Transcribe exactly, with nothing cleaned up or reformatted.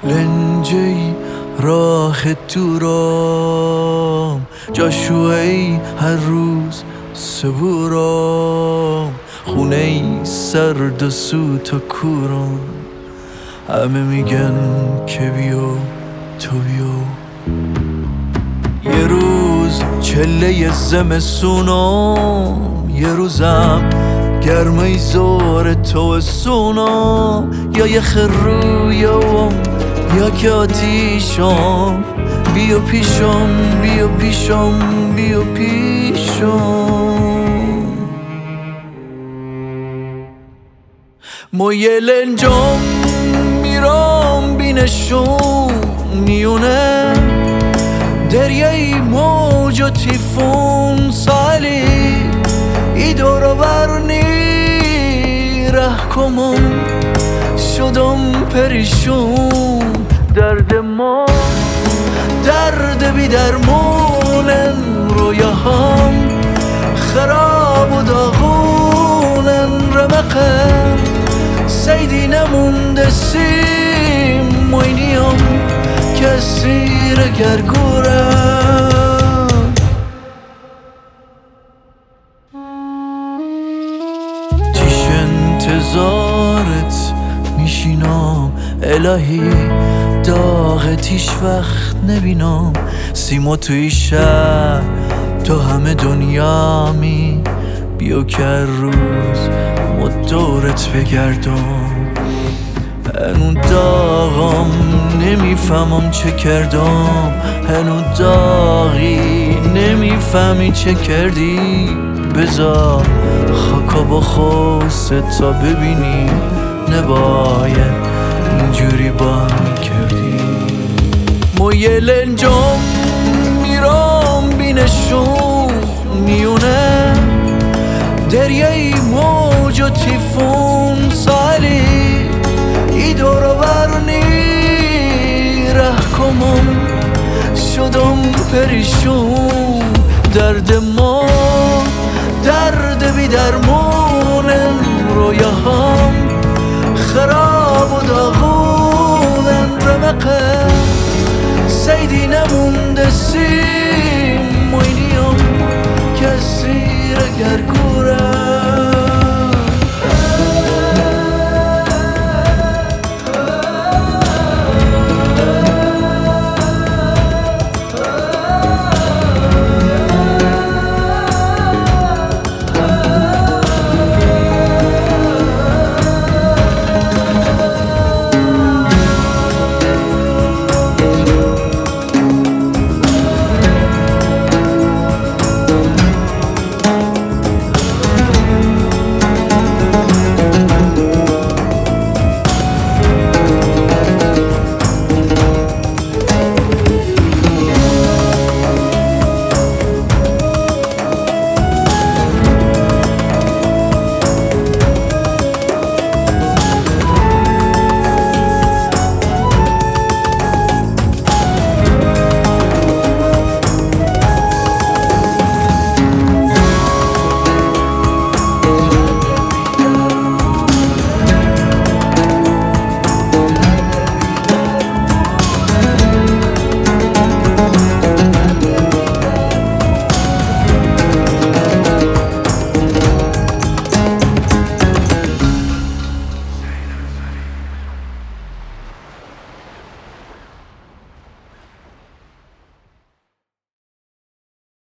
لنجی راه دورم جاشوی هر روز صبورم خونه ای سرد و سوت و کورم همه میگن که بیو تو بیو یه روز چله زمستونم یه روزم گرمه زور تو سونم یا یه خرویم یا که آتیشم بیو پیشم بیو پیشم بیو پیشم ما یه لنجم میرم بینشون میونه دریای موج و تیفون سالی ای دورو برنی ره کمم شدم پریشون درد ما درد بی درمونن رویاهم خراب و داغونن رمقه سیدی نمونده سیم موینیم که سیر گرگورم چیش انتظارت میشینم الهی داغ تیش وقت نبینم سیما توی شب تو همه دنیا می بیو که روز ما دورت بگردم هنو داغم نمیفهمم چه کردم هنو داغی نمیفهمی چه کردی بذار خاکا با خوسته تا ببینی نباید اینجوری با میکردی ما یه لنجم میرم بینشون میونه دریای موج و تیفون سالی ای دورو برنی ره کمم شدم پریشون درد ما درد بی درمونن رویاهم خراب و داغونن رمقه سیدی نمونده سی